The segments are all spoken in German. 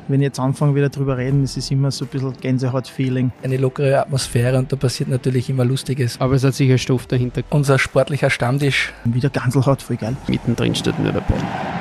Wenn ich jetzt anfange wieder drüber reden, ist es immer so ein bisschen Gänsehaut-Feeling. Eine lockere Atmosphäre und da passiert natürlich immer Lustiges. Aber es hat sicher Stoff dahinter. Unser sportlicher Stammtisch. Wieder Ganselhaut, voll geil. Mittendrin steht nur der Ball.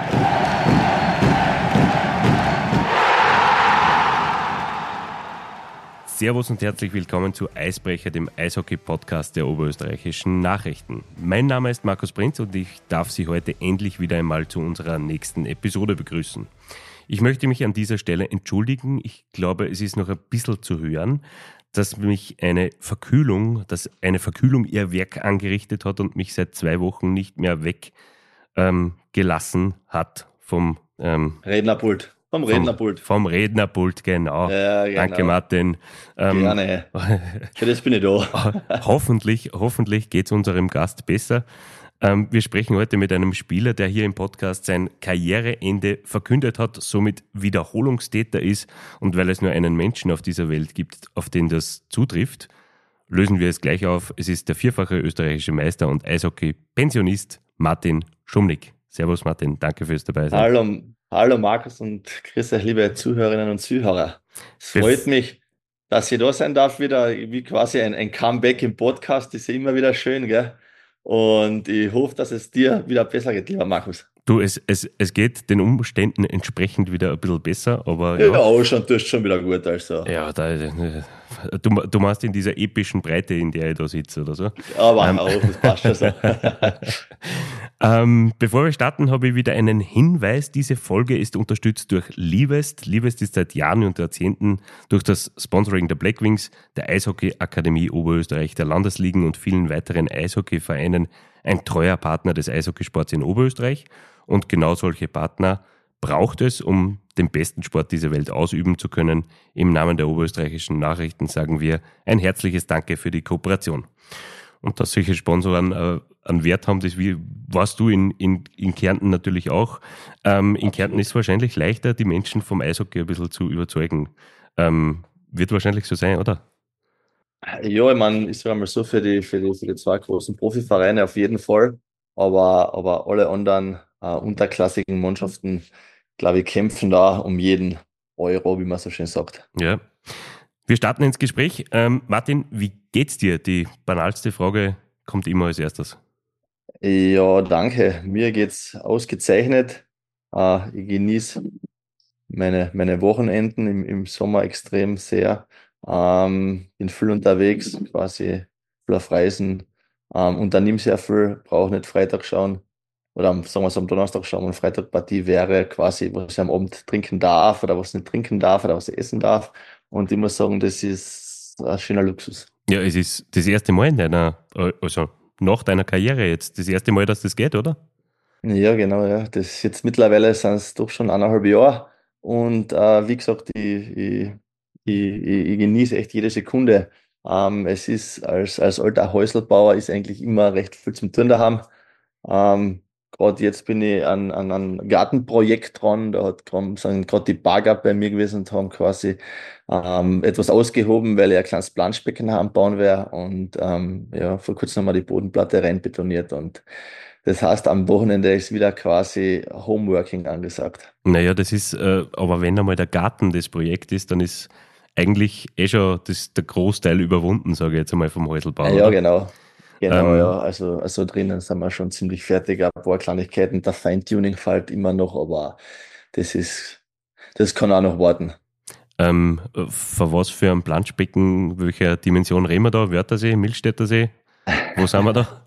Servus und herzlich willkommen zu Eisbrecher, dem Eishockey-Podcast der Oberösterreichischen Nachrichten. Mein Name ist Markus Prinz und ich darf Sie heute endlich wieder einmal zu unserer nächsten Episode begrüßen. Ich möchte mich an dieser Stelle entschuldigen. Ich glaube, es ist noch ein bisschen zu hören, dass eine Verkühlung ihr Werk angerichtet hat und mich seit 2 Wochen nicht mehr weggelassen hat vom Rednerpult. Vom Rednerpult, genau. Ja, genau. Danke, Martin. Gerne. Für das bin ich da. Hoffentlich geht es unserem Gast besser. Wir sprechen heute mit einem Spieler, der hier im Podcast sein Karriereende verkündet hat, somit Wiederholungstäter ist. Und weil es nur einen Menschen auf dieser Welt gibt, auf den das zutrifft, lösen wir es gleich auf. Es ist der 4-fache österreichische Meister und Eishockey-Pensionist Martin Schumnick. Servus Martin, danke fürs Dabeisein. Hallo Markus und grüß euch, liebe Zuhörerinnen und Zuhörer. Es freut mich, dass ich da sein darf, wieder wie quasi ein Comeback im Podcast. Das ist immer wieder schön, gell? Und ich hoffe, dass es dir wieder besser geht, lieber Markus. Du, es geht den Umständen entsprechend wieder ein bisschen besser, aber ja. Ja, du hast schon wieder gut, also. Ja, du machst in dieser epischen Breite, in der ich da sitze, oder so. Aber das passt schon so. Bevor wir starten, habe ich wieder einen Hinweis. Diese Folge ist unterstützt durch Livest. Livest ist seit Jahren und Jahrzehnten durch das Sponsoring der Blackwings, der Eishockey-Akademie Oberösterreich, der Landesligen und vielen weiteren Eishockeyvereinen ein treuer Partner des Eishockeysports in Oberösterreich. Und genau solche Partner braucht es, um den besten Sport dieser Welt ausüben zu können. Im Namen der Oberösterreichischen Nachrichten sagen wir ein herzliches Danke für die Kooperation. Und dass solche Sponsoren einen Wert haben, das warst du in Kärnten natürlich auch. In Kärnten ist es wahrscheinlich leichter, die Menschen vom Eishockey ein bisschen zu überzeugen. Wird wahrscheinlich so sein, oder? Ja, ich meine, ich sage mal so, für die 2 großen Profivereine auf jeden Fall. Aber alle anderen unterklassigen Mannschaften, glaube ich, kämpfen da um jeden Euro, wie man so schön sagt. Ja. Wir starten ins Gespräch. Martin, wie geht's dir? Die banalste Frage kommt immer als erstes. Ja, danke. Mir geht's ausgezeichnet. Ich genieße meine Wochenenden im Sommer extrem sehr. Bin viel unterwegs, quasi viel auf Reisen. Unternehme sehr viel, brauche nicht Freitag schauen. Oder sagen wir es am Donnerstag schauen, und Freitag Partie wäre quasi, was ich am Abend trinken darf oder was nicht trinken darf oder was ich essen darf. Und ich muss sagen, das ist ein schöner Luxus. Ja, es ist das erste Mal nach deiner Karriere jetzt, das erste Mal, dass das geht, oder? Ja, genau, ja. Das jetzt mittlerweile sind es doch schon 1,5 Jahre. Und wie gesagt, ich genieße echt jede Sekunde. Es ist als alter Häuselbauer ist eigentlich immer recht viel zum Tun daheim. Gerade jetzt bin ich an einem Gartenprojekt dran, sind gerade die Bagger bei mir gewesen und haben quasi etwas ausgehoben, weil ich ein kleines Planschbecken am Bauen wäre und vor kurzem haben wir die Bodenplatte rein betoniert und das heißt, am Wochenende ist wieder quasi Homeworking angesagt. Naja, das ist, aber wenn einmal der Garten das Projekt ist, dann ist eigentlich schon der Großteil überwunden, sage ich jetzt einmal vom Häuselbau. Ja, genau. Genau, ja. Also drinnen sind wir schon ziemlich fertig. Ein paar Kleinigkeiten, der Feintuning fällt immer noch, aber das kann auch noch warten. Für was für ein Planschbecken, welcher Dimension reden wir da? Wörthersee, Milchstädter See? Wo sind wir da?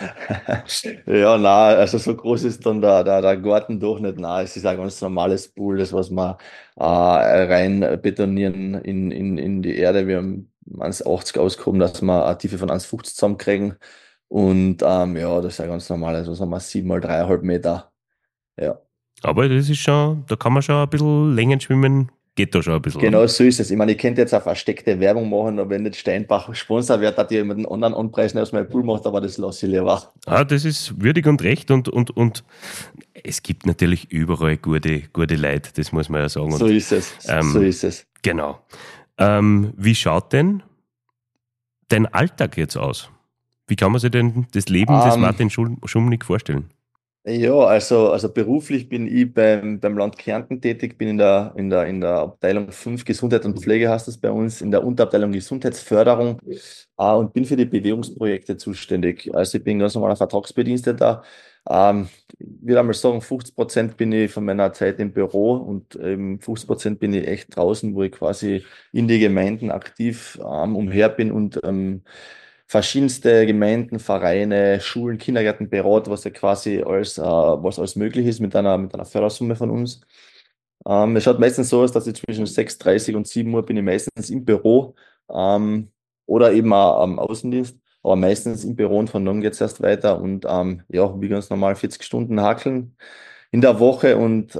Ja, nein, also so groß ist dann der Garten doch nicht. Nein, es ist ein ganz normales Pool, das was wir rein betonieren in die Erde. Wir haben 1,80 ausgehoben, dass wir eine Tiefe von 1,50 zusammenkriegen. Und das ist ein ganz normales, was haben wir, 7 mal 3,5 Meter. Ja. Aber das ist schon, da kann man schon ein bisschen Längen schwimmen. Geht da schon ein bisschen. Genau, so ist es. Ich meine, ich könnte jetzt auf versteckte Werbung machen, aber wenn nicht Steinbach Sponsor wird, dass ich mit den anderen anpreisen, als mein Pool macht, aber das lasse ich lieber. Das ist würdig und recht und es gibt natürlich überall gute Leute, das muss man ja sagen. So ist es. Genau. Wie schaut denn dein Alltag jetzt aus? Wie kann man sich denn das Leben des Martin Schumnick vorstellen? Ja, also beruflich bin ich beim Land Kärnten tätig, bin in der Abteilung 5 Gesundheit und Pflege, heißt das bei uns, in der Unterabteilung Gesundheitsförderung, und bin für die Bewegungsprojekte zuständig. Also ich bin ganz normaler Vertragsbediensteter. Ich würde einmal sagen, 50% bin ich von meiner Zeit im Büro und 50% bin ich echt draußen, wo ich quasi in die Gemeinden aktiv umher bin und verschiedenste Gemeinden, Vereine, Schulen, Kindergärten berät, was ja quasi was alles möglich ist mit einer Fördersumme von uns. Es schaut meistens so aus, dass ich zwischen 6:30 und 7 Uhr bin ich meistens im Büro, oder eben auch am Außendienst, aber meistens im Büro, und von dann geht es erst weiter, und ja, wie ganz normal 40 Stunden hakeln in der Woche, und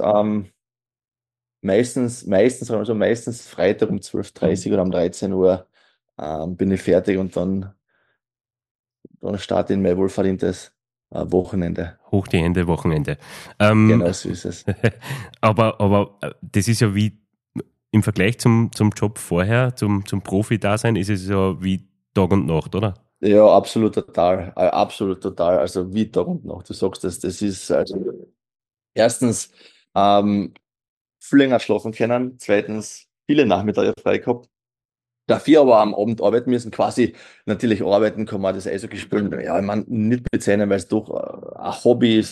meistens Freitag um 12:30 oder um 13 Uhr bin ich fertig, und dann starte ich in mein wohlverdientes Wochenende. Hoch die Hände, Wochenende. Genau so ist es. aber das ist ja wie im Vergleich zum Job vorher, zum Profi-Dasein, ist es ja wie Tag und Nacht, oder? Ja, absolut total. Absolut total. Also wie Tag und Nacht. Du sagst das, das ist also erstens viel länger schlafen können, zweitens viele Nachmittage frei gehabt. Dafür aber am Abend arbeiten müssen, quasi natürlich arbeiten kann man das Eishockey spielen. Ja, ich meine, nicht bezeichnen, weil es doch ein Hobby ist,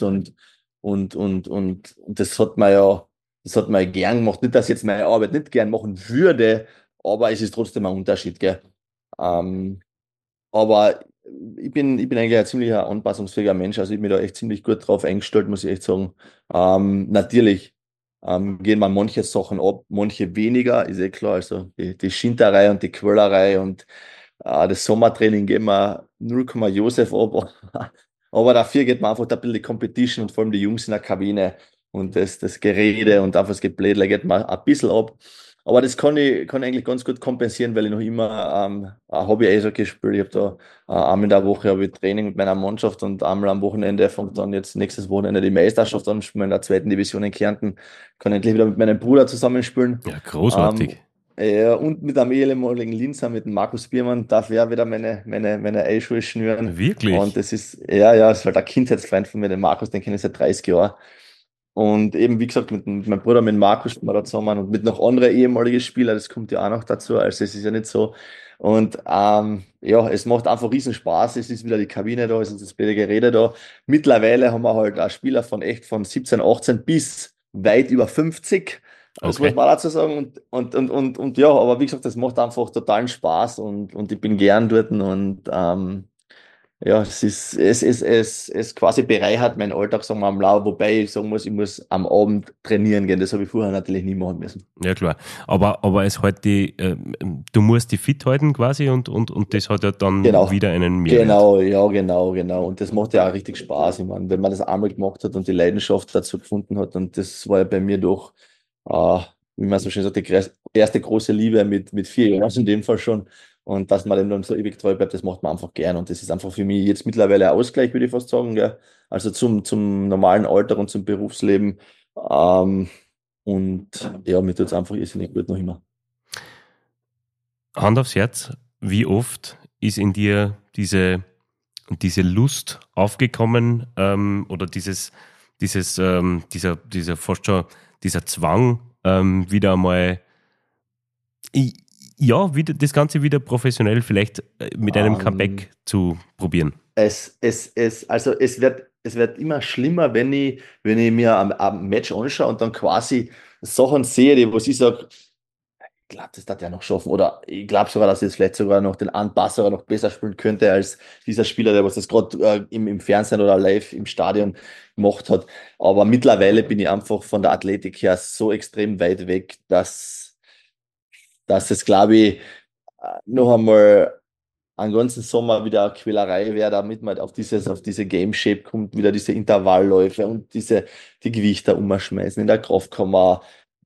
und das hat man ja gern gemacht. Nicht, dass ich jetzt meine Arbeit nicht gern machen würde, aber es ist trotzdem ein Unterschied, gell? Ähm, aber ich bin eigentlich ein ziemlicher anpassungsfähiger Mensch, also ich bin da echt ziemlich gut drauf eingestellt, muss ich echt sagen. Natürlich gehen mir manche Sachen ab, manche weniger, ist eh klar. Also die Schinterei und die Quälerei und das Sommertraining gehen wir 0, Josef ab. Aber dafür geht man einfach da ein bisschen die Competition und vor allem die Jungs in der Kabine und das Gerede und einfach das Geblädle geht man ein bisschen ab. Aber das kann ich eigentlich ganz gut kompensieren, weil ich noch immer ein Hobby-Eishockey spiele. Ich habe da einmal in der Woche habe ich Training mit meiner Mannschaft, und einmal am Wochenende fängt dann jetzt nächstes Wochenende die Meisterschaft an, spielen wir in der zweiten Division in Kärnten. Kann endlich wieder mit meinem Bruder zusammenspielen. Ja, großartig. Und mit einem ehemaligen Linzer, mit dem Markus Biermann, darf er wieder meine Eischuhe schnüren. Wirklich? Und das ist, ja, das ist halt ein Kindheitsfreund von mir, den Markus, den kenne ich seit 30 Jahren. Und eben, wie gesagt, mit meinem Bruder, mit Markus, spielen wir da zusammen, und mit noch anderen ehemaligen Spielern, das kommt ja auch noch dazu, also es ist ja nicht so. Und ja, es macht einfach riesen Spaß, es ist wieder die Kabine da, es ist das blöde Gerede da. Mittlerweile haben wir halt auch Spieler von 17, 18 bis weit über 50. Das Okay. muss man dazu sagen. Und ja, aber wie gesagt, das macht einfach totalen Spaß, und ich bin gern dort, und ja, es quasi bereichert meinen Alltag, sagen wir mal, wobei ich sagen muss, ich muss am Abend trainieren gehen. Das habe ich vorher natürlich nie machen müssen. Ja, klar. Aber es halt du musst die fit halten quasi und das hat ja dann Genau. wieder einen Mehrwert. Genau, ja, genau. Und das macht ja auch richtig Spaß. Ich meine, wenn man das einmal gemacht hat und die Leidenschaft dazu gefunden hat, und das war ja bei mir doch, äh, wie man so schön sagt, die erste große Liebe mit 4 Jahren in dem Fall schon. Und dass man dem dann so ewig treu bleibt, das macht man einfach gern. Und das ist einfach für mich jetzt mittlerweile ein Ausgleich, würde ich fast sagen, gell? Also zum normalen Alltag und zum Berufsleben. Und ja, mir tut es einfach irrsinnig gut noch immer. Hand aufs Herz, wie oft ist in dir diese Lust aufgekommen, oder dieser fast schon, dieser Zwang, wieder einmal, wieder das Ganze wieder professionell vielleicht mit einem Ähm, Comeback zu probieren? Also es wird immer schlimmer, wenn ich mir am Match anschaue und dann quasi Sachen sehe, die, wo ich sage, ich glaube, das hat er noch schaffen. Oder ich glaube sogar, dass er jetzt vielleicht sogar noch den Anpasser noch besser spielen könnte als dieser Spieler, der was das gerade im Fernsehen oder live im Stadion gemacht hat. Aber mittlerweile bin ich einfach von der Athletik her so extrem weit weg, dass es, glaube ich, noch einmal einen ganzen Sommer wieder eine Quälerei wäre, damit man auf diese Game Shape kommt, wieder diese Intervallläufe und die Gewichte umschmeißen in der Kraftkammer.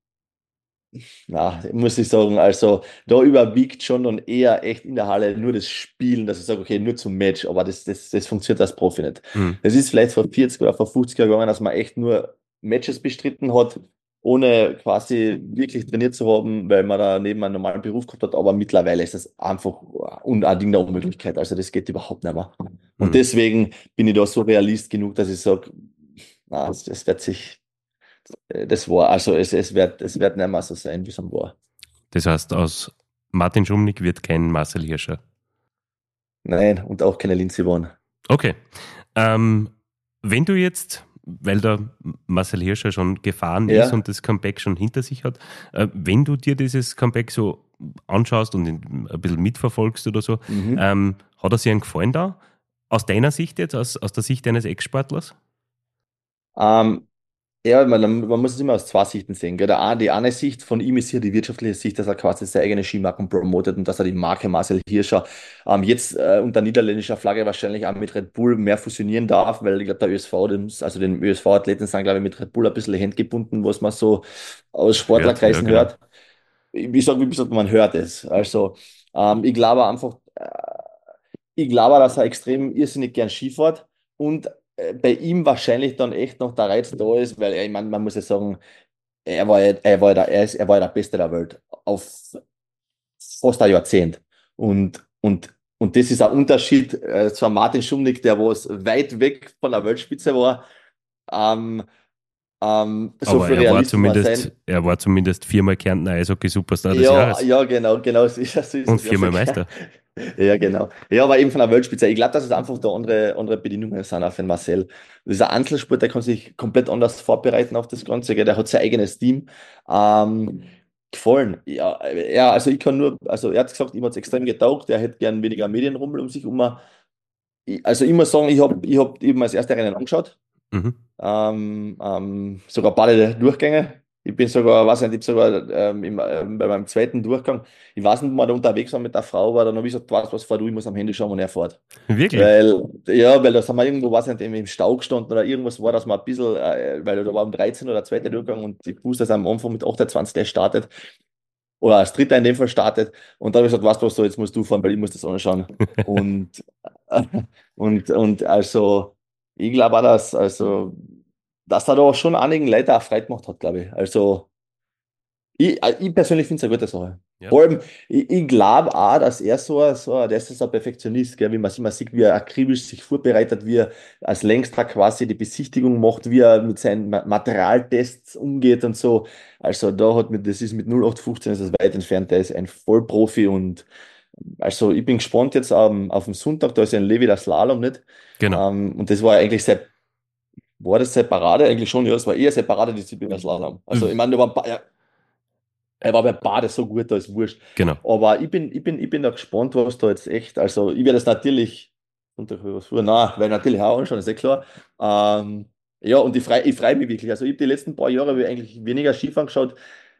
Na, muss ich sagen, also da überwiegt schon und eher echt in der Halle nur das Spielen, dass ich sage, okay, nur zum Match, aber das funktioniert als Profi nicht. Hm. Es ist vielleicht vor 40 oder vor 50 Jahren gegangen, dass man echt nur Matches bestritten hat, ohne quasi wirklich trainiert zu haben, weil man da neben einem normalen Beruf gehabt hat, aber mittlerweile ist das einfach ein Ding der Unmöglichkeit, also das geht überhaupt nicht mehr. Und Hm. deswegen bin ich da so realist genug, dass ich sage, na, es wird sich, das war, also es wird nicht mehr so sein, wie es war. Das heißt, aus Martin Schumnick wird kein Marcel Hirscher. Nein, und auch keine Lindsey Vonn. Okay. Wenn du jetzt, weil der Marcel Hirscher schon gefahren Ja. ist und das Comeback schon hinter sich hat, wenn du dir dieses Comeback so anschaust und ein bisschen mitverfolgst oder so, hat er sich einen Gefallen da? Aus deiner Sicht jetzt, aus der Sicht eines Ex-Sportlers? Ja, man muss es immer aus zwei Sichten sehen. Gell? Die eine Sicht von ihm ist hier die wirtschaftliche Sicht, dass er quasi seine eigene Skimarken promotet und dass er die Marke Marcel Hirscher jetzt unter niederländischer Flagge wahrscheinlich auch mit Red Bull mehr fusionieren darf, weil ich glaube, der ÖSV, den ÖSV-Athleten sind, glaube ich, mit Red Bull ein bisschen handgebunden, was man so aus Sportlerkreisen Genau. hört. Wie gesagt, man hört es. Also, ich glaube einfach, ich glaube, dass er extrem irrsinnig gern Ski fährt und bei ihm wahrscheinlich dann echt noch der Reiz da ist, weil ich meine, man muss ja sagen, er war ja der Beste der Welt auf fast ein Jahrzehnt. Und das ist ein Unterschied zu einem Martin Schumnick, der was weit weg von der Weltspitze war. Ähm, so Aber viel Realist muss man sein. er war zumindest viermal Kärntner Eishockey-Superstar des Ja, Jahres ja, genau, so ist es. und viermal Meister. Ja, genau. Ja, aber eben von der Weltspitze. Ich glaube, dass es einfach da andere Bedingungen sind auch für den Marcel. Das ist ein Einzelsport, der kann sich komplett anders vorbereiten auf das Ganze. Gell? Der hat sein eigenes Team. Gefallen. Ja, also ich kann nur, also er hat gesagt, ihm hat es extrem getaugt, er hätte gern weniger Medienrummel um sich herum. Also ich muss sagen, ich hab eben als erste Rennen angeschaut. Mhm. Sogar beide Durchgänge. Ich bin sogar, weiß nicht, ich hab sogar bei meinem zweiten Durchgang, ich weiß nicht, wo wir da unterwegs waren mit der Frau, aber dann habe ich gesagt, was fahr du, ich muss am Handy schauen, und er fährt. Wirklich? Weil da sind wir irgendwo, weiß nicht, im Stau gestanden oder irgendwas war, dass man ein bisschen, weil da war um 13 oder zweiter Durchgang und ich wusste, dass er am Anfang mit 28 gleich startet. Oder als Dritter in dem Fall startet. Und dann habe ich gesagt, weißt du was, so, jetzt musst du fahren, weil ich muss das anschauen. Und, und also, ich glaube auch, dass er da schon einigen Leuten auch Freude gemacht hat, glaube ich. Also, ich persönlich finde es eine gute Sache. Ja. Vor allem, ich glaube auch, dass er der ist so ein Perfektionist, gell, wie man es immer sieht, wie er akribisch sich vorbereitet, wie er als Längster quasi die Besichtigung macht, wie er mit seinen Materialtests umgeht und so. Also das ist mit 0815 ist das weit entfernt, der ist ein Vollprofi und also ich bin gespannt jetzt auf den Sonntag, da ist ja in Levi der Slalom, nicht? Genau. Und das war eigentlich war das seine Parade? Eigentlich schon, ja, das war eher seine Paradedisziplin der Slalom. Also ich meine, da war er war bei Bade so gut, da ist wurscht. Genau. Aber ich bin da gespannt, was da jetzt echt. Also, ich werde das natürlich. Weil natürlich auch anschauen, ist klar. Ja, und ich freu mich wirklich. Also, ich habe die letzten paar Jahre eigentlich weniger Skifahren geschaut.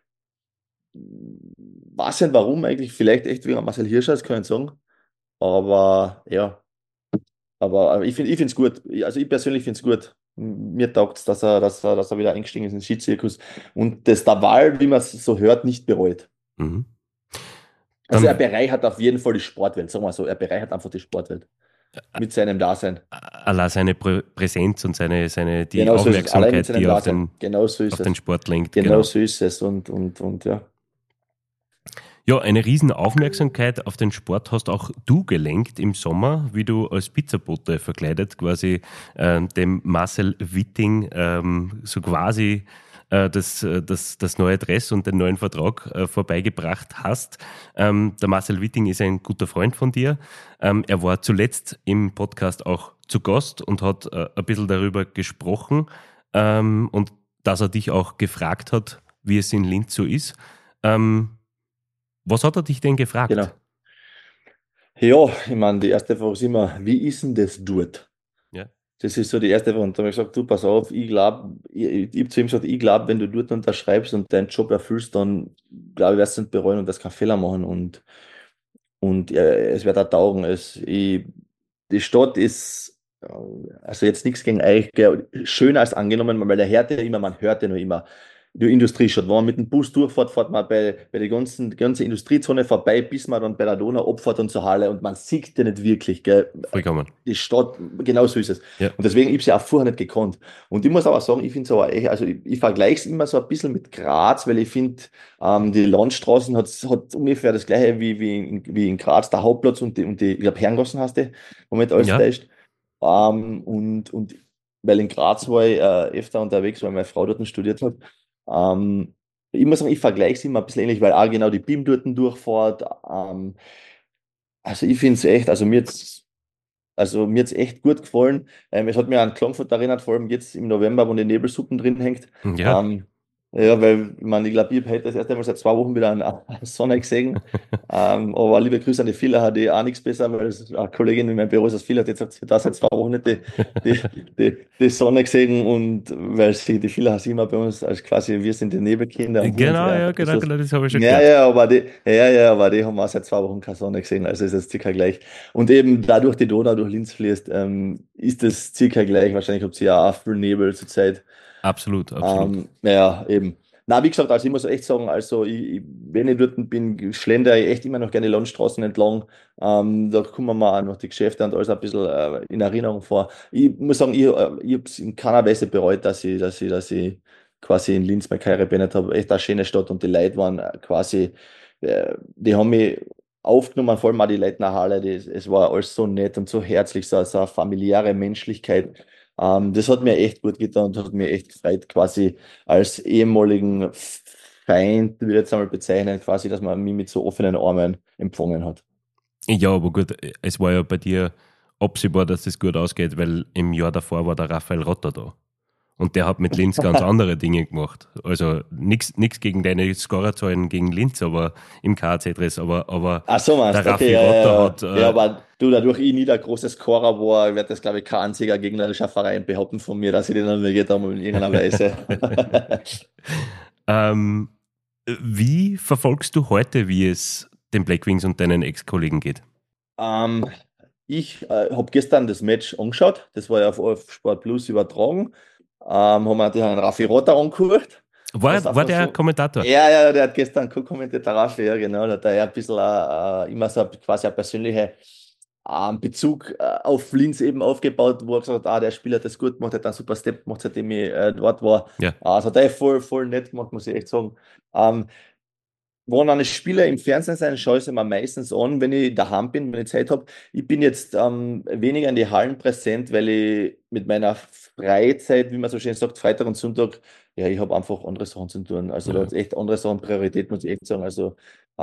Weiß nicht warum eigentlich. Vielleicht echt wegen Marcel Hirscher, das kann ich nicht sagen. Aber ja, aber ich finde es gut. Also, ich persönlich finde es gut. Mir taugt es, dass er wieder eingestiegen ist in den Skizirkus und das dabei, wie man es so hört, nicht bereut. Mhm. Also er Dann bereichert auf jeden Fall die Sportwelt, sagen wir so, er bereichert einfach die Sportwelt mit seinem Dasein. allein seine Präsenz und die Genau so ist es, allein mit Aufmerksamkeit, seinem die er auf Dasein. Genau so ist den es. Sport lenkt. Genau so ist es und ja. Ja, eine riesen Aufmerksamkeit auf den Sport hast auch du gelenkt im Sommer, wie du als Pizzabote verkleidet quasi dem Marcel Witting so quasi das neue Dress und den neuen Vertrag vorbeigebracht hast. Der Marcel Witting ist ein guter Freund von dir. Er war zuletzt im Podcast auch zu Gast und hat ein bisschen darüber gesprochen und dass er dich auch gefragt hat, wie es in Linz so ist. Was hat er dich denn gefragt? Genau. Ja, ich meine, die erste Frage ist immer, wie ist denn das dort? Ja. Das ist so die erste Frage. Und da habe ich gesagt, du, pass auf, ich glaube, ich habe zu ihm gesagt, ich glaube, wenn du dort unterschreibst und deinen Job erfüllst, dann glaube ich, wirst du nicht bereuen und das keinen Fehler machen. Und ja, es wird auch taugen. Die Stadt ist, also jetzt nichts gegen euch, gell, schöner als angenommen, weil man hört ja nur immer, die Industriestadt. Wenn man mit dem Bus durchfährt, fährt man bei der ganzen Industriezone vorbei, bis man dann bei der Donau abfährt und zur Halle und man sieht ja nicht wirklich, gell. Vollkommen. Die Stadt, genau so ist es. Ja. Und deswegen, ich habe sie auch vorher nicht gekannt. Und ich muss aber sagen, ich finde es aber echt, also ich vergleiche es immer so ein bisschen mit Graz, weil ich finde, die Landstraßen hat ungefähr das gleiche wie in Graz, der Hauptplatz und die ich glaube, Herrengassen heißt die, Moment, alles Ja. täuscht. Und weil in Graz war ich öfter unterwegs, weil meine Frau dort studiert hat. Ich muss sagen, ich vergleiche es immer ein bisschen ähnlich, weil auch genau die BIM dort durchfährt. Also ich finde es echt, mir jetzt echt gut gefallen. Es hat mir an Klagenfurt erinnert, vor allem jetzt im November, wo die Nebelsuppen drin hängt. Ja. Ja, weil, ich glaube, ich habe heute das erste Mal seit 2 Wochen wieder eine Sonne gesehen. Aber liebe Grüße an die Fila, hat auch nichts besser, weil eine Kollegin in meinem Büro ist aus Fila, hat jetzt gesagt, sie hat da seit 2 Wochen nicht die Sonne gesehen, und weil die Fila hat immer bei uns als quasi, wir sind die Nebelkinder. Und Genau, ja, ja, genau, das habe ich schon ja, gehört. aber die haben auch seit 2 Wochen keine Sonne gesehen, also ist es circa gleich. Und eben dadurch die Donau durch Linz fließt, ist das circa gleich. Wahrscheinlich habt ihr ja auch viel Nebel zur Zeit. Absolut. Ja, eben. Na, wie gesagt, also ich muss echt sagen, also wenn ich dort bin, schlendere ich echt immer noch gerne die Landstraßen entlang. Da kommen mir auch noch die Geschäfte und alles ein bisschen in Erinnerung vor. Ich muss sagen, ich habe es in keiner Weise bereut, dass ich quasi in Linz meine Karriere beendet habe. Echt eine schöne Stadt, und die Leute waren quasi, die haben mich aufgenommen, vor allem auch die Leute in der Halle. Es war alles so nett und so herzlich, so eine familiäre Menschlichkeit. Das hat mir echt gut getan und hat mir echt gefreut, quasi als ehemaligen Feind, würde ich jetzt einmal bezeichnen, quasi, dass man mich mit so offenen Armen empfangen hat. Ja, aber gut, es war ja bei dir absehbar, dass das gut ausgeht, weil im Jahr davor war der Raphael Rotter da. Und der hat mit Linz ganz andere Dinge gemacht. Also nichts gegen deine Scorerzahlen gegen Linz, aber im KAC-Dress, aber Ach so, meinst der du, Raffi okay, Rotter hat. ja, aber du, dadurch ich nie der große Scorer war, wird das, glaube ich, kein einziger gegnerischer Verein behaupten von mir, dass ich den anlegt habe in irgendeiner Weise. Wie verfolgst du heute, wie es den Blackwings und deinen Ex-Kollegen geht? Ich habe gestern das Match angeschaut, das war ja auf Sport Plus übertragen. Haben wir den Raffi Rotter angeguckt. War der so, Kommentator? Ja, der hat gestern co-kommentiert, der Raffi, ja genau. Da hat er ein bisschen immer so quasi ein persönlicher Bezug auf Linz eben aufgebaut, wo er gesagt hat, der Spieler hat das gut gemacht, hat einen super Step gemacht, seitdem ich dort war. Ja. Das hat er voll nett gemacht, muss ich echt sagen. Wenn eine Spieler im Fernsehen sein, schaue ich es mir meistens an, wenn ich daheim bin, wenn ich Zeit habe. Ich bin jetzt weniger in die Hallen präsent, weil ich mit meiner Freizeit, wie man so schön sagt, Freitag und Sonntag, ja, ich habe einfach andere Sachen zu tun. Also da hat echt andere Sachen Priorität, muss ich echt sagen. Also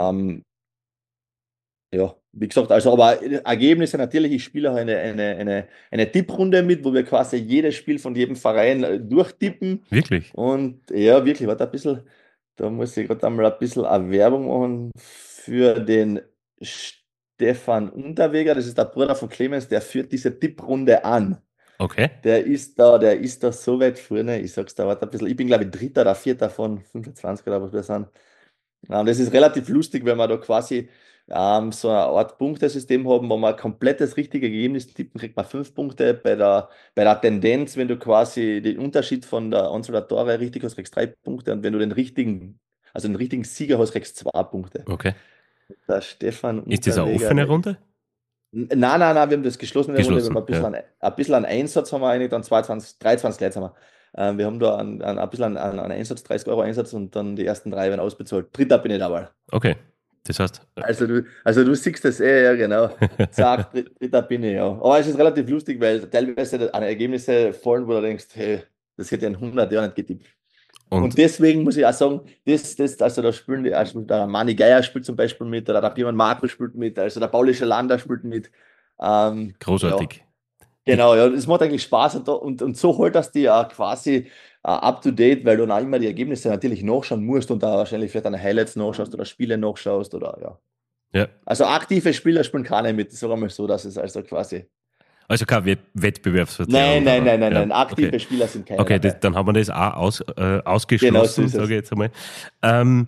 ja, wie gesagt, also aber Ergebnisse natürlich, ich spiele auch eine Tipprunde mit, wo wir quasi jedes Spiel von jedem Verein durchtippen. Wirklich? Und ja, wirklich, warte ein bisschen. Da muss ich gerade einmal ein bisschen eine Werbung machen für den Stefan Unterweger. Das ist der Bruder von Clemens, der führt diese Tipprunde an. Okay. Der ist da so weit vorne. Ich sag's da, warte ein bisschen. Ich bin, glaube ich, Dritter oder Vierter von 25 oder was wir sind. Das ist relativ lustig, wenn wir da quasi so eine Art Punktesystem haben, wo man komplettes richtige Ergebnis tippen, kriegt man 5 Punkte. Bei der Tendenz, wenn du quasi den Unterschied von der Anzahl der Tore richtig hast, kriegst du 3 Punkte. Und wenn du den richtigen Sieger hast, kriegst du 2 Punkte. Okay. Der Stefan Ist das eine Unterweger, offene Runde? Nein, wir haben das geschlossene Runde. Wir haben ja. ein bisschen an Einsatz haben wir eigentlich, dann 23 Leute haben wir. Wir haben da ein bisschen an Einsatz, 30 Euro Einsatz, und dann die ersten 3 werden ausbezahlt. Dritter bin ich dabei. Okay, das heißt... Also du siehst das ja genau. Zack, Dritter bin ich, ja. Aber es ist relativ lustig, weil teilweise an Ergebnisse fallen, wo du denkst, hey, das hätte ich in 100 Jahren nicht getippt. Und deswegen muss ich auch sagen, also da spielen also der Mani Geier spielt zum Beispiel mit, oder der Björn Marco spielt mit, also der Paulische Lander spielt mit. Großartig. Ja. Genau, ja, das macht eigentlich Spaß, und so holt das die quasi up to date, weil du dann auch immer die Ergebnisse natürlich nachschauen musst und da wahrscheinlich vielleicht deine Highlights nachschaust oder Spiele nachschaust oder ja. Also aktive Spieler spielen keine mit, sagen wir mal so, dass es also quasi. Also kein Wettbewerbsverzerrung. Nein, aktive Spieler sind keine. Okay, dann haben wir das auch ausgeschlossen, genau, so sage ich jetzt einmal.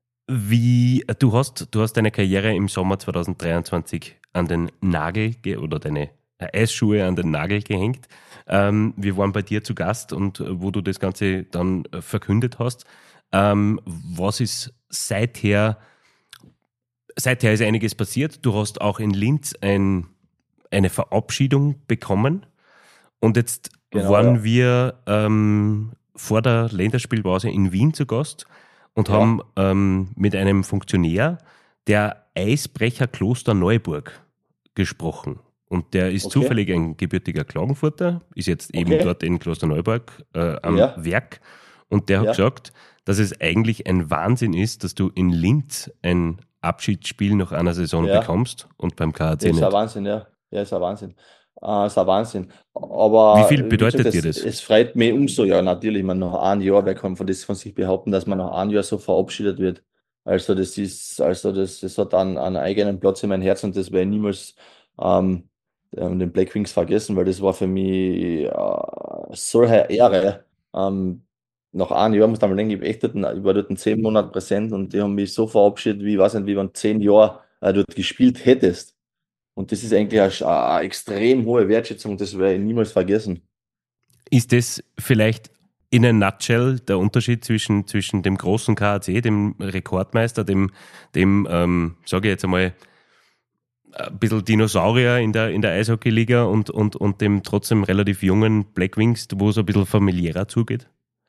Du hast deine Karriere im Sommer 2023 an den Nagel oder deine Eisschuhe an den Nagel gehängt. Wir waren bei dir zu Gast, und wo du das Ganze dann verkündet hast. Was ist seither ist einiges passiert. Du hast auch in Linz eine Verabschiedung bekommen, und jetzt waren wir vor der Länderspielpause in Wien zu Gast und haben mit einem Funktionär der Eisbrecher Kloster Neuburg gesprochen. Und der ist Okay. zufällig ein gebürtiger Klagenfurter, ist jetzt eben Okay. dort in Klosterneuburg am Ja. Werk. Und der hat Ja. gesagt, dass es eigentlich ein Wahnsinn ist, dass du in Linz ein Abschiedsspiel nach einer Saison Ja. bekommst und beim KAC Ja, ist ein nicht. Wahnsinn, ja. Ja, ist ein Wahnsinn. Ist ein Wahnsinn. Aber Wie viel wie bedeutet gesagt, dir das? es freut mich umso, ja, natürlich, man nach einem Jahr, wer kann von sich behaupten, dass man nach einem Jahr so verabschiedet wird. Das hat einen eigenen Platz in meinem Herzen und das werde ich niemals ähm, den Black Wings vergessen, weil das war für mich solche Ehre. Nach einem Jahr muss man mal denken, ich war dort 10 Monate präsent und die haben mich so verabschiedet, wie, ich weiß nicht, wie wenn du 10 Jahre dort gespielt hättest. Und das ist eigentlich eine extrem hohe Wertschätzung, das werde ich niemals vergessen. Ist das vielleicht in a nutshell der Unterschied zwischen dem großen KAC, dem Rekordmeister, dem sage ich jetzt einmal, ein bisschen Dinosaurier in der Eishockey-Liga und dem trotzdem relativ jungen Black Wings, wo es ein bisschen familiärer zugeht?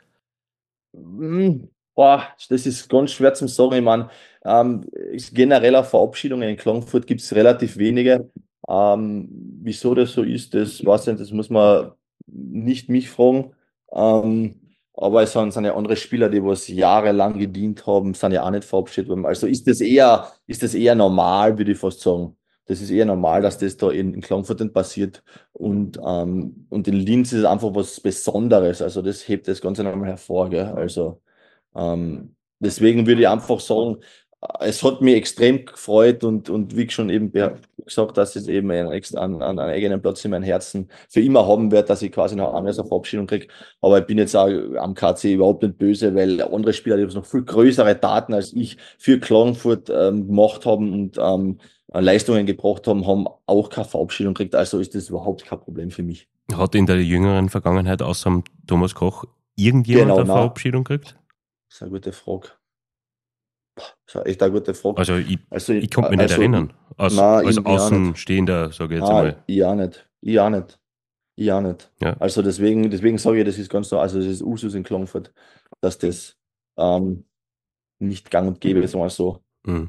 Boah, das ist ganz schwer zu sagen. Ich meine, genereller Verabschiedungen in Klagenfurt gibt es relativ wenige. Wieso das so ist, das weiß ich nicht, das muss man nicht mich fragen. Aber sind ja andere Spieler, die was jahrelang gedient haben, sind ja auch nicht verabschiedet worden. Also ist das eher normal, würde ich fast sagen. Das ist eher normal, dass das da in Klagenfurt nicht passiert. Und in Linz ist es einfach was Besonderes. Also das hebt das Ganze nochmal hervor, gell? Also deswegen würde ich einfach sagen, es hat mich extrem gefreut und wie schon eben gesagt, dass es eben einen eigenen Platz in meinem Herzen für immer haben wird, dass ich quasi noch eine Verabschiedung kriege. Aber ich bin jetzt auch am KC überhaupt nicht böse, weil andere Spieler, die noch viel größere Daten als ich für Klagenfurt gemacht haben und Leistungen gebracht haben, haben auch keine Verabschiedung gekriegt. Also ist das überhaupt kein Problem für mich. Hat in der jüngeren Vergangenheit außer dem Thomas Koch irgendjemand Genau, eine nein. Verabschiedung gekriegt? Das ist eine gute Frage. Das ist echt eine gute Frage. Also ich kann mich nicht also, erinnern. Als nein, irgendwie auch nicht. Außenstehender, sage ich jetzt Ah, einmal. ich auch nicht. Ich auch nicht. Ich auch nicht. Ja. Also deswegen sage ich, das ist ganz so, also das ist Usus in Klagenfurt, dass das nicht gang und gäbe, sagen wir so. Mhm.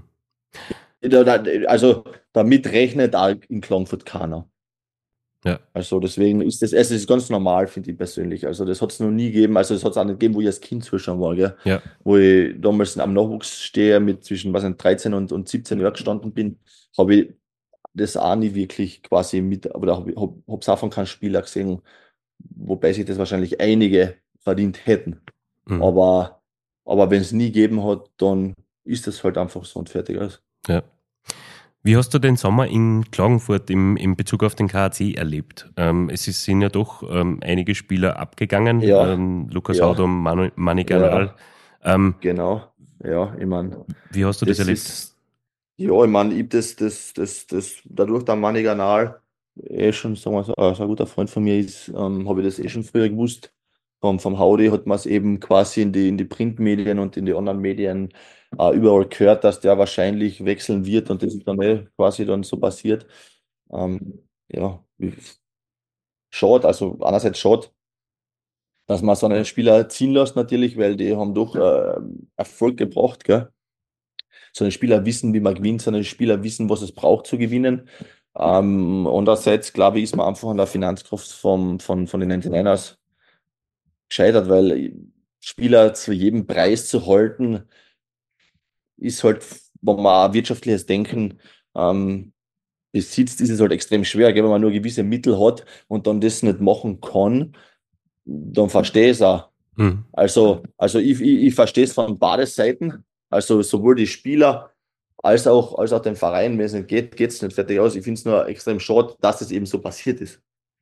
Also damit rechnet auch in Klagenfurt keiner. Ja. Also deswegen ist es ist ganz normal, finde ich persönlich. Also das hat es noch nie gegeben. Also es hat es auch nicht gegeben, wo ich als Kind zuschauen war, gell? Ja. Wo ich damals am Nachwuchssteher mit zwischen 13 und 17 Jahren gestanden bin, habe ich das auch nie wirklich quasi oder habe es auch von keinem Spieler gesehen, wobei sich das wahrscheinlich einige verdient hätten. Mhm. Aber wenn es nie gegeben hat, dann ist das halt einfach so und fertig aus. Ja. Wie hast du den Sommer in Klagenfurt in Bezug auf den KAC erlebt? Sind ja doch einige Spieler abgegangen. Ja. Lukas Ja. Haudom, Manny Gernal. Genau. Ja, ich meine, Wie hast du das erlebt? ja, ich meine, ich dadurch der Maniganal schon, sagen wir so, ein guter Freund von mir ist, habe ich das schon früher gewusst. Vom Haudi hat man es eben quasi in die Printmedien und in die anderen Medien überall gehört, dass der wahrscheinlich wechseln wird und das ist dann quasi dann so passiert. Ja, schade, also einerseits schade, dass man so einen Spieler ziehen lässt natürlich, weil die haben doch Erfolg gebracht, gell? So eine Spieler wissen, wie man gewinnt, so eine Spieler wissen, was es braucht zu gewinnen. Andererseits, glaube ich, ist man einfach an der Finanzkraft von den 99ers gescheitert, weil Spieler zu jedem Preis zu halten, ist halt, wenn man auch wirtschaftliches Denken besitzt, ist es halt extrem schwer, gell? Wenn man nur gewisse Mittel hat und dann das nicht machen kann, dann verstehe ich es auch. Mhm. Also ich verstehe es von beiden Seiten, also sowohl die Spieler als auch den Verein, wenn es nicht geht, geht es nicht fertig aus. Ich finde es nur extrem schade, dass es eben so passiert ist.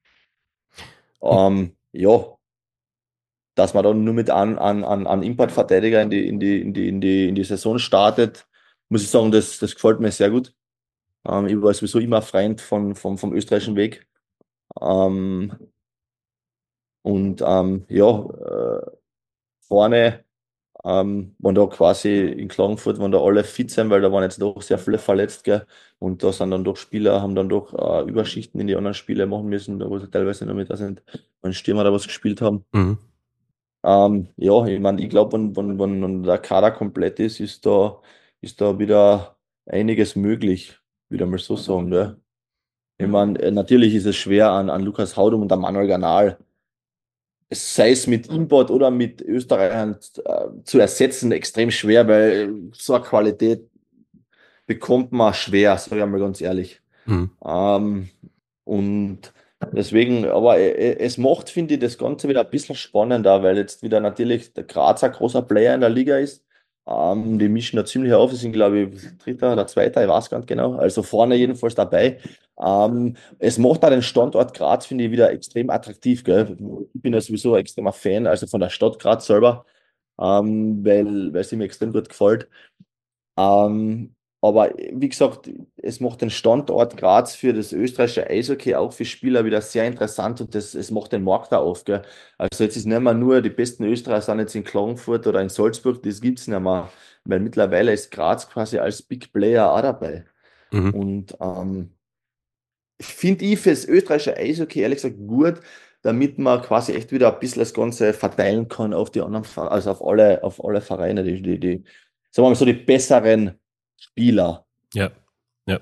Ja, dass man dann nur mit an Importverteidiger in die Saison startet, muss ich sagen, das gefällt mir sehr gut. Ich war sowieso immer ein Freund vom österreichischen Weg. Vorne, waren da quasi in Klagenfurt, waren da alle fit sind, weil da waren jetzt doch sehr viele verletzt, gell? Und da sind dann doch Spieler, haben dann doch Überschichten in die anderen Spiele machen müssen, da wo sie teilweise noch mit ein Stürmer da was gespielt haben. Mhm. Ja, ich meine, ich glaube, wenn der Kader komplett ist da wieder einiges möglich, wieder mal so sagen, gell? Ich meine, natürlich ist es schwer an Lukas Haudum und an Manuel Granal, sei es mit Import oder mit Österreichern zu ersetzen, extrem schwer, weil so eine Qualität bekommt man schwer, sage ich mal ganz ehrlich. Mhm. Und deswegen, aber es macht, finde ich, das Ganze wieder ein bisschen spannender, weil jetzt wieder natürlich der Graz ein großer Player in der Liga ist. Die mischen da ziemlich auf, sie sind, glaube ich, Dritter oder Zweiter, ich weiß gar nicht genau. Also vorne jedenfalls dabei. Es macht auch den Standort Graz, finde ich, wieder extrem attraktiv. Gell? Ich bin ja sowieso ein extremer Fan, also von der Stadt Graz selber, weil sie mir extrem gut gefällt. Aber wie gesagt, es macht den Standort Graz für das österreichische Eishockey auch für Spieler wieder sehr interessant und es macht den Markt da auf. Gell? Also jetzt ist nicht mehr nur, die besten Österreicher sind jetzt in Klagenfurt oder in Salzburg, das gibt es nicht mehr, weil mittlerweile ist Graz quasi als Big Player auch dabei. Mhm. Und finde ich fürs österreichische Eishockey ehrlich gesagt gut, damit man quasi echt wieder ein bisschen das Ganze verteilen kann auf die anderen, also auf alle Vereine, sagen wir mal so, die besseren Spieler. Ja, ja.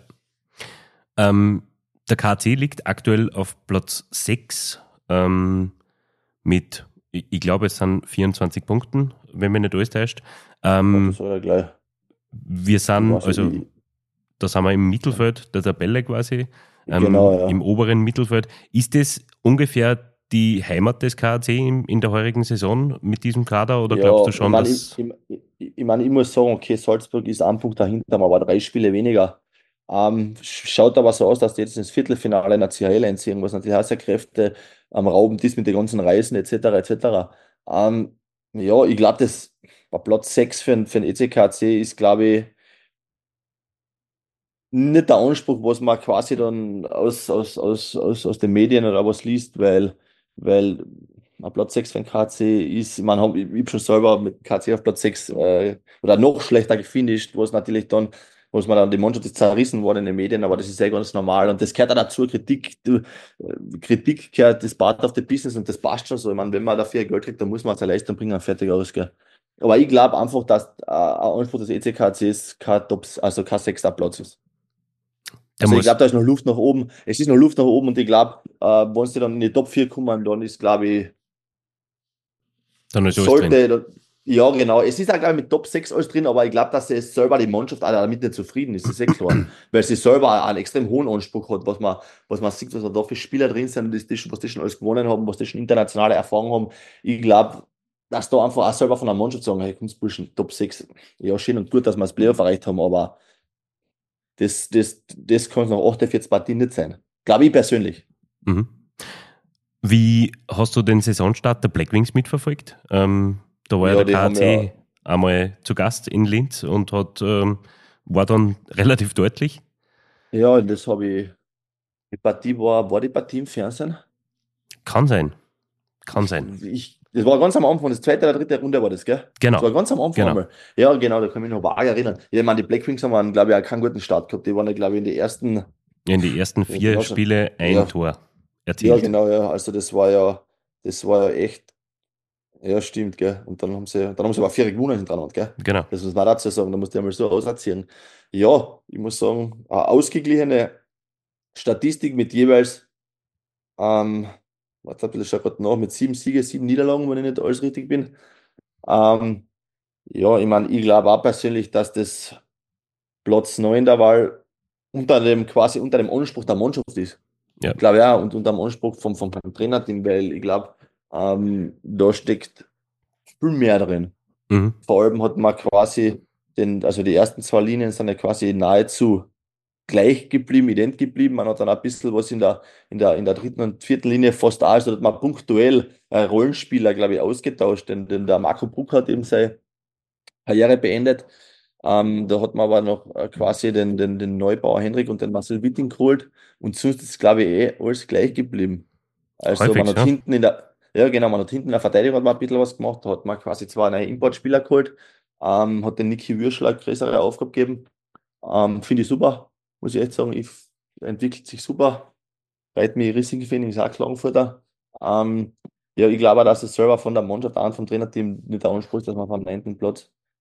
Der KC liegt aktuell auf Platz 6 mit, ich glaube, es sind 24 Punkten, wenn mich nicht alles täuscht. Das war ja gleich. Wir sind, also da sind wir im Mittelfeld der Tabelle quasi, Genau, ja. im oberen Mittelfeld. Ist das ungefähr die Heimat des KAC in der heurigen Saison mit diesem Kader oder Ja, glaubst du schon, ich meine, dass... ich meine, ich muss sagen, okay, Salzburg ist ein Punkt dahinter, haben aber 3 Spiele weniger. Schaut aber so aus, dass die jetzt ins Viertelfinale in der CHL einziehen, was natürlich auch sehr Kräfte am Rauben ist mit den ganzen Reisen etc. etc. Ja, ich glaube, das war Platz 6 für den ECKC ist, glaube ich, nicht der Anspruch, was man quasi dann aus den Medien oder was liest, weil Platz 6 für den KC ist, ich hab schon selber mit KC auf Platz 6 oder noch schlechter gefinisht, was natürlich dann, was man dann die Mannschaft ist zerrissen worden in den Medien, aber das ist ja ganz normal und das gehört auch dazu, Kritik gehört, das part of the business und das passt schon so. Ich meine, wenn man dafür Geld kriegt, dann muss man seine Leistung bringen, fertig aus, gell. Aber ich glaube einfach, dass ein Anspruch des ECKCs also kein 6. Platz ist. Also ich glaube, da ist noch Luft nach oben. Es ist noch Luft nach oben und ich glaube, wenn sie dann in die Top 4 kommen, dann ist, glaube ich, Dann ist alles drin. ja genau, es ist auch, glaube ich, mit Top 6 alles drin, aber ich glaube, dass es selber die Mannschaft auch damit nicht zufrieden ist, das ist eh klar. Weil sie selber einen extrem hohen Anspruch hat, was man sieht, was da für Spieler drin sind, was die schon alles gewonnen haben, was die schon internationale Erfahrung haben. Ich glaube, dass da einfach auch selber von der Mannschaft sagen, hey, kommst Burschen, Top 6, ja, schön und gut, dass wir das Playoff erreicht haben, aber das kann es nach 48 Partien nicht sein. Glaube ich persönlich. Mhm. Wie hast du den Saisonstart der Blackwings mitverfolgt? Da war ja der KAC einmal zu Gast in Linz und war dann relativ deutlich. Ja, das habe ich. Die Partie war die Partie im Fernsehen? Kann sein. Das war ganz am Anfang, das zweite oder dritte Runde war das, gell? Genau. Das war ganz am Anfang einmal. Ja, genau, da kann ich mich noch vage erinnern. Ich meine, die Blackwings haben, glaube ich, auch keinen guten Start gehabt. Die waren, glaube ich, in die ersten 4 Spiele ein Tor erzielt. Ja, genau, ja. Also das war ja echt, ja, stimmt, gell. Und dann haben sie aber 4 gewonnen hintereinander, gell? Genau. Das muss man dazu sagen, da musst du einmal so auserzählen. Ja, ich muss sagen, eine ausgeglichene Statistik mit jeweils, warte, ich schaue gerade nach, mit 7 Siege, 7 Niederlagen, wenn ich nicht alles richtig bin. Ja, ich meine, ich glaube auch persönlich, dass das Platz 9 der Wahl quasi unter dem Anspruch der Mannschaft ist. Ja. Ich glaube ja, und unter dem Anspruch vom Trainerteam, weil ich glaube, da steckt viel mehr drin. Mhm. Vor allem hat man quasi also die ersten 2 Linien sind ja quasi nahezu gleich geblieben, ident geblieben. Man hat dann ein bisschen was in der dritten und vierten Linie fast auch, also hat man punktuell Rollenspieler, glaube ich, ausgetauscht, denn der Marco Bruck hat eben seine Karriere beendet. Da hat man aber noch quasi den Neubauer Henrik und den Marcel Witting geholt und sonst ist, glaube ich, alles gleich geblieben. Also Häufig, man hat hinten man hat hinten in der Verteidigung hat man ein bisschen was gemacht, da hat man quasi 2 neue Importspieler geholt, hat den Niki Würschel eine größere Aufgabe gegeben. Finde ich super, muss ich echt sagen, entwickelt sich super, reiht mich riesig, finde ich, ist auch Klagenfurter. Ja, ich glaube auch, dass es selber von der Mannschaft an, vom Trainerteam nicht der Anspruch ist, dass man vom 9. Platz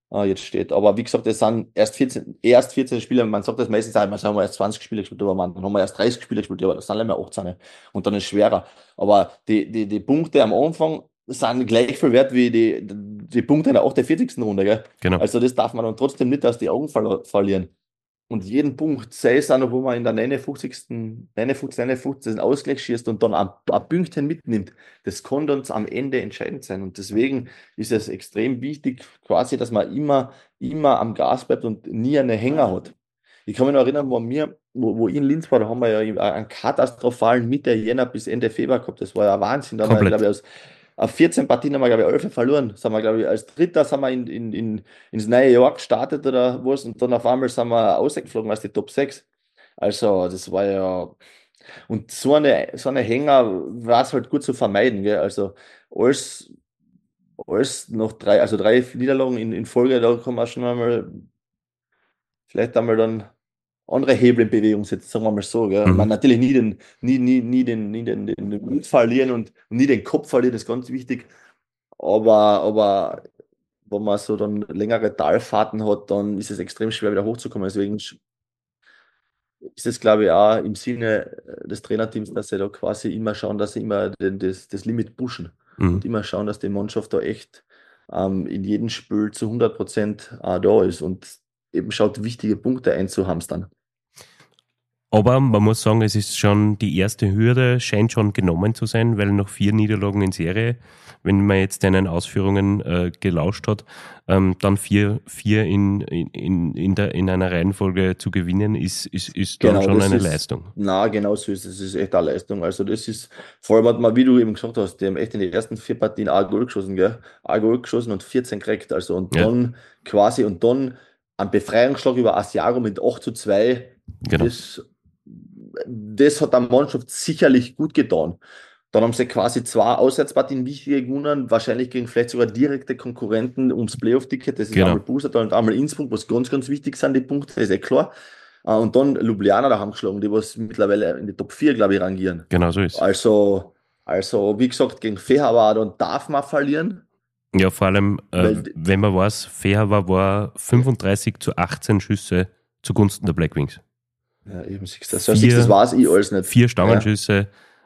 jetzt steht. Aber wie gesagt, das sind erst 14 Spiele. Man sagt das meistens, man sagen wir erst 20 Spiele gespielt, aber dann haben wir erst 30 Spiele gespielt, aber das sind nicht mehr 18. Und dann ist es schwerer. Aber die Punkte am Anfang sind gleich viel wert wie die Punkte in der 48. Runde. Gell? Genau. Also das darf man dann trotzdem nicht aus die Augen verlieren. Und jeden Punkt, sei es auch noch, wo man in der 59. den Ausgleich schießt und dann ein Pünktchen mitnimmt, das kann dann am Ende entscheidend sein. Und deswegen ist es extrem wichtig, quasi, dass man immer am Gas bleibt und nie einen Hänger hat. Ich kann mich noch erinnern, wo ich in Linz war, da haben wir ja einen katastrophalen Mitte Jänner bis Ende Februar gehabt. Das war ja Wahnsinn. Da haben wir, glaube ich, auf 14 Partien haben wir, glaube ich, 11 verloren. Sind wir, glaube ich, als Dritter sind wir ins neue Jahr gestartet oder was und dann auf einmal sind wir rausgeflogen aus die Top 6. Also, das war ja. Und so eine Hänger war es halt gut zu vermeiden. Gell? Also, alles noch drei Niederlagen in Folge, da kann man schon vielleicht einmal dann andere Hebel in Bewegung setzen, sagen wir mal so. Gell? Man natürlich nie den Mut verlieren und nie den Kopf verlieren, das ist ganz wichtig. Aber wenn man so dann längere Talfahrten hat, dann ist es extrem schwer, wieder hochzukommen. Deswegen ist es, glaube ich, auch im Sinne des Trainerteams, dass sie da quasi immer schauen, dass sie immer das Limit pushen und immer schauen, dass die Mannschaft da echt in jedem Spiel zu 100% da ist und eben schaut, wichtige Punkte einzuhamstern. Aber man muss sagen, es ist schon die erste Hürde, scheint schon genommen zu sein, weil noch 4 Niederlagen in Serie, wenn man jetzt deinen Ausführungen gelauscht hat, dann 4 in einer Reihenfolge zu gewinnen, ist dann schon eine Leistung. Na, genau so ist es. Das ist echt eine Leistung. Also das ist, vor allem hat man, wie du eben gesagt hast, die haben echt in den ersten 4 Partien ein Goal geschossen, gell? Ein Goal geschossen und 14 gekriegt. Also und dann quasi ein Befreiungsschlag über Asiaro mit 8:2. Genau. Das hat der Mannschaft sicherlich gut getan. Dann haben sie quasi 2 Auswärtspartien wichtige gewonnen, wahrscheinlich gegen vielleicht sogar direkte Konkurrenten ums Playoff-Ticket. Das ist einmal Bußertal und einmal Innsbruck, was ganz, ganz wichtig sind, die Punkte, das ist klar. Und dann Ljubljana da haben geschlagen, die was mittlerweile in die Top 4, glaube ich, rangieren. Genau so ist es. Also, wie gesagt, gegen Fehervar, dann darf man verlieren. Ja, vor allem, wenn man weiß, Fehervar war 35:18 Schüsse zugunsten der Black Wings. Ja, eben, das weiß ich alles nicht. 4 Stangenschüsse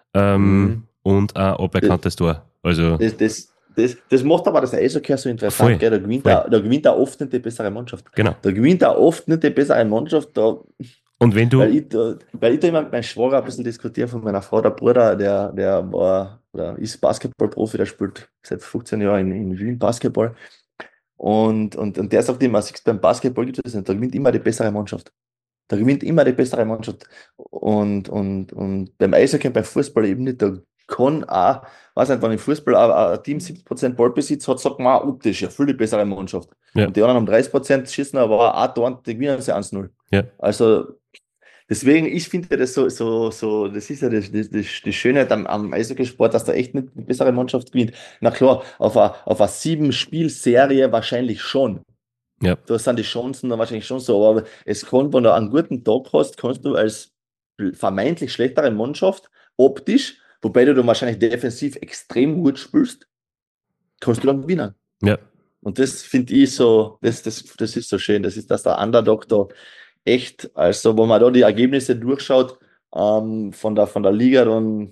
und ein aberkanntes Tor. Also das macht aber das Eishockey so interessant. Gell? Da gewinnt auch oft nicht die bessere Mannschaft. Genau. Da gewinnt auch oft nicht die bessere Mannschaft. Und wenn du. Weil ich da immer mit meinem Schwager ein bisschen diskutiere von meiner Frau, der Bruder, der war oder ist Basketballprofi, der spielt seit 15 Jahren in Wien Basketball. Und der sagt immer, beim Basketball gibt es nicht, da gewinnt immer die bessere Mannschaft. Da gewinnt immer die bessere Mannschaft. Und beim Eishockey, beim Fußball eben nicht. Da kann auch, weiß nicht, wenn im Fußball ein Team 70% Ballbesitz hat, sagt man auch optisch, ja, viel die bessere Mannschaft. Ja. Und die anderen haben 30% schießen, aber auch Tor, die gewinnen sie 1-0. Ja. Also, deswegen, ich finde das so, das ist ja die Schönheit am Eishockeysport, dass da echt nicht eine bessere Mannschaft gewinnt. Na klar, auf eine 7-Spiel-Serie wahrscheinlich schon. Ja. Da sind die Chancen dann wahrscheinlich schon so, aber es kann, wenn du einen guten Tag hast, kannst du als vermeintlich schlechtere Mannschaft optisch, wobei du dann wahrscheinlich defensiv extrem gut spielst, kannst du dann gewinnen. Ja. Und das finde ich so, das ist so schön, das ist, dass der Underdog da echt, also wenn man da die Ergebnisse durchschaut, von der Liga, dann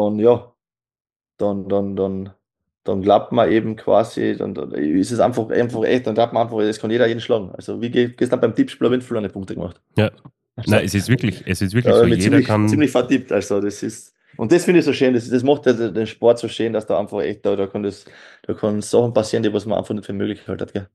glaubt man eben quasi, dann ist es einfach echt, dann glaubt man einfach, es kann jeder jeden schlagen. Also wie gestern beim Tippspiel habe ich verlorene Punkte gemacht. Ja. Also, nein, es ist wirklich so, jeder kann... Ziemlich vertippt, also das ist, und das finde ich so schön, das macht den Sport so schön, dass da einfach echt, da kann Sachen passieren, die was man einfach nicht für möglich hält, gell.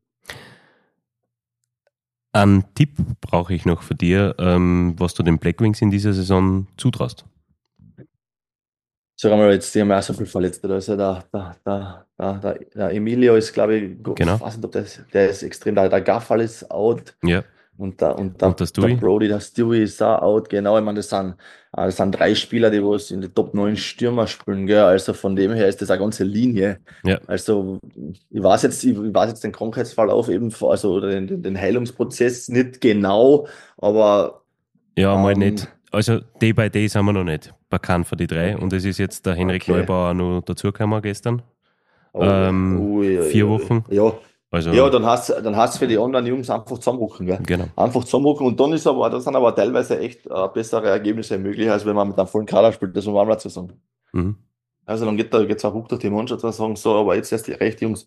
Einen Tipp brauche ich noch von dir, was du den Black Wings in dieser Saison zutraust. Sagen wir mal, jetzt, die haben ja auch so viel Verletzte. Also der Emilio ist, glaube ich, genau. Ich weiß nicht, ob der ist extrem, der Gaffal ist out. Ja. Und der Brody, der Stewie ist auch out, genau. Ich meine, das sind 3 Spieler, die was in die Top 9 Stürmer spielen, gell. Also von dem her ist das eine ganze Linie. Ja. Also ich weiß jetzt den Krankheitsverlauf eben, also oder den Heilungsprozess nicht genau, aber ja, mal nicht. Also Day by Day sind wir noch nicht bekannt für die 3 und es ist jetzt der Henrik Neubauer noch dazugekommen gestern. 4 Wochen. Ja. Also, Ja, dann hast du für die anderen Jungs einfach zusammenrücken, gell? genau. Einfach zusammenrücken und dann sind aber teilweise echt bessere Ergebnisse möglich, als wenn man mit einem vollen Kader spielt, das muss man auch dazu sagen. Mhm. Also dann geht's auch hoch durch die Mannschaft und sagen, so, aber jetzt erst die recht, Jungs.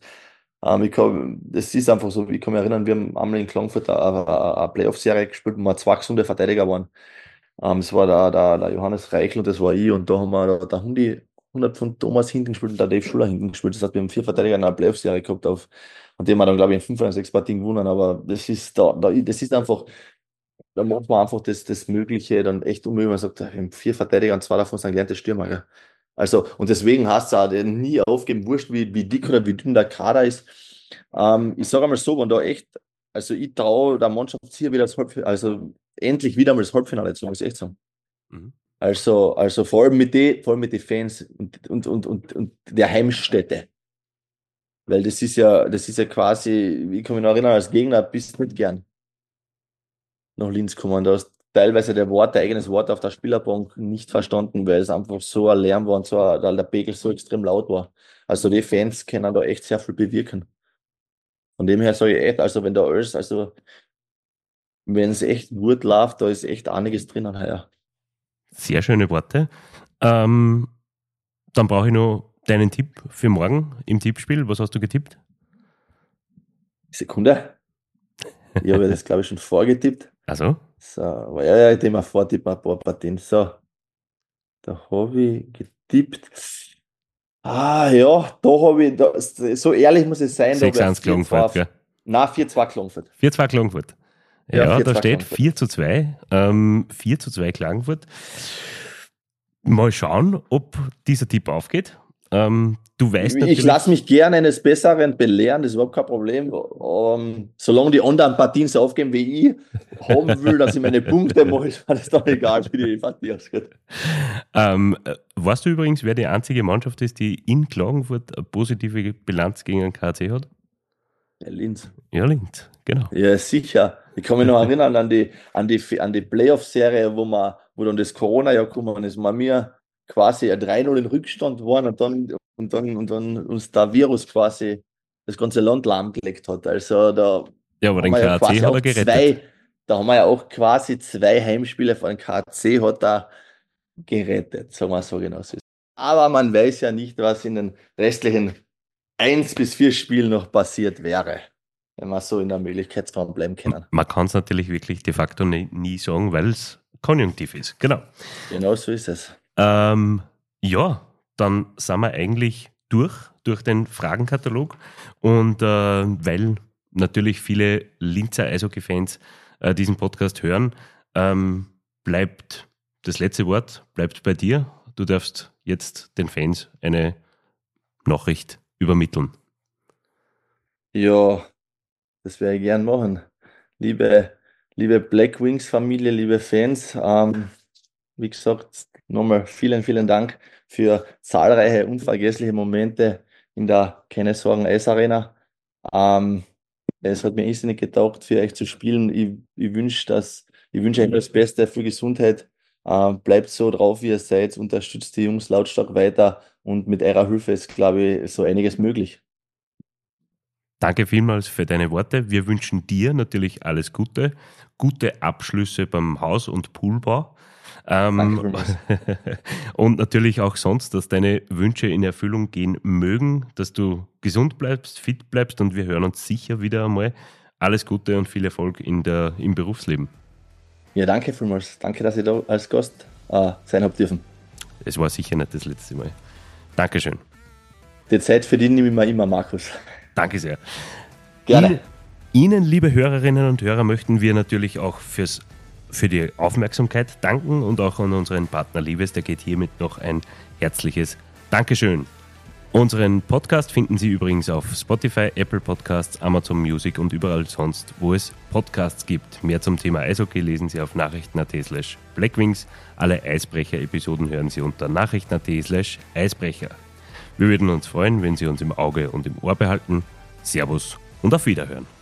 Das ist einfach so, ich kann mich erinnern, wir haben einmal in Klagenfurt eine Playoff-Serie gespielt, wo wir 2 gesunde Verteidiger waren. Das war der Johannes Reichel und das war ich und da haben wir der Hundi 100 von Thomas hinten gespielt und der Dave Schuller hinten gespielt. Das heißt, wir haben 4 Verteidiger in einer Playoff-Serie gehabt und die haben wir dann, glaube ich, in 5 oder 6 Partien gewonnen, aber das ist das ist einfach, da macht man einfach das Mögliche dann echt unmöglich. Man sagt, wir haben 4 Verteidiger und 2 davon sind gelernte Stürmer. Gell? Also, und deswegen hast du auch nie aufgeben, wurscht, wie dick oder wie dünn der Kader ist. Ich sage einmal so, wenn da echt, also ich traue der Mannschaft hier wieder das Halbfinale, also endlich wieder mal das Halbfinale zu, muss ich echt sagen. Mhm. Also vor allem mit den Fans und der Heimstätte. Weil das ist ja quasi, ich kann mich noch erinnern, als Gegner bist du nicht gern nach Linz kommen. Da hast teilweise dein eigenes Wort auf der Spielerbank nicht verstanden, weil es einfach so ein Lärm war und der Pegel so extrem laut war. Also die Fans können da echt sehr viel bewirken. Von dem her sage ich echt, also wenn da alles, also wenn es echt gut läuft, da ist echt einiges drinnen heuer. Sehr schöne Worte. Dann brauche ich noch deinen Tipp für morgen im Tippspiel. Was hast du getippt? Sekunde. Ich habe das, glaube ich, schon vorgetippt. Also? So, aber ja, ich habe vortippt ein paar Partien. So, da habe ich getippt. Ja, da habe ich, so ehrlich muss ich sein, da 6-1 Klagenfurt, gell? Nein, 4-2 Klagenfurt. 4-2 Klagenfurt. Ja, Ja, 4-2 da steht Klagenfurt. 4-2. 4-2 Klagenfurt. Mal schauen, ob dieser Tipp aufgeht. Du weißt Ich natürlich. lasse mich gerne eines Besseren belehren, das ist überhaupt kein Problem. Solange die anderen Partien so aufgeben, wie ich haben will, dass ich meine Punkte mache, ist mir das dann egal, wie die Partie ausgeht. Weißt du übrigens, wer die einzige Mannschaft ist, die in Klagenfurt eine positive Bilanz gegen den KAC hat? Ja, Linz. Ja, Linz, genau. Ja, sicher. Ich kann mich noch erinnern an die Playoff-Serie, wo dann das Corona-Jahr gekommen ist, wir quasi ein 3-0 in Rückstand waren und dann uns der Virus quasi das ganze Land lahmgelegt hat. Also da Ja, aber den haben wir ja KAC quasi hat er auch gerettet. da haben wir ja auch quasi 2 Heimspiele von KAC hat er gerettet, sagen wir so genau. So ist. Aber man weiß ja nicht, was in den restlichen 1 bis 4 Spielen noch passiert wäre, wenn wir so in der Möglichkeitsraum bleiben können. Man kann es natürlich wirklich de facto nie sagen, weil es konjunktiv ist. Genau. Genau so ist es. Ja, dann sind wir eigentlich durch den Fragenkatalog und weil natürlich viele Linzer Eishockey-Fans diesen Podcast hören, bleibt das letzte Wort bleibt bei dir. Du darfst jetzt den Fans eine Nachricht übermitteln. Ja, das werde ich gern machen. Liebe Black Wings Familie, liebe Fans, wie gesagt, nochmal vielen, vielen Dank für zahlreiche unvergessliche Momente in der Keine Sorgen Eisarena. Es hat mir irrsinnig getaugt, für euch zu spielen. Ich wünsche euch das Beste, viel Gesundheit. Bleibt so drauf, wie ihr seid, unterstützt die Jungs lautstark weiter und mit eurer Hilfe ist, glaube ich, so einiges möglich. Danke vielmals für deine Worte. Wir wünschen dir natürlich alles Gute, gute Abschlüsse beim Haus- und Poolbau. Danke vielmals. Und natürlich auch sonst, dass deine Wünsche in Erfüllung gehen mögen, dass du gesund bleibst, fit bleibst und wir hören uns sicher wieder einmal. Alles Gute und viel Erfolg im Berufsleben. Ja, danke vielmals. Danke, dass ich da als Gast sein habe dürfen. Es war sicher nicht das letzte Mal. Dankeschön. Die Zeit für die nehme ich mir immer, Markus. Danke sehr. Gerne. Ihnen, liebe Hörerinnen und Hörer, möchten wir natürlich auch für die Aufmerksamkeit danken und auch an unseren Partner Liebes, der geht hiermit noch ein herzliches Dankeschön. Unseren Podcast finden Sie übrigens auf Spotify, Apple Podcasts, Amazon Music und überall sonst, wo es Podcasts gibt. Mehr zum Thema Eishockey lesen Sie auf nachrichten.at/Blackwings. Alle Eisbrecher-Episoden hören Sie unter nachrichten.at/Eisbrecher. Wir würden uns freuen, wenn Sie uns im Auge und im Ohr behalten. Servus und auf Wiederhören.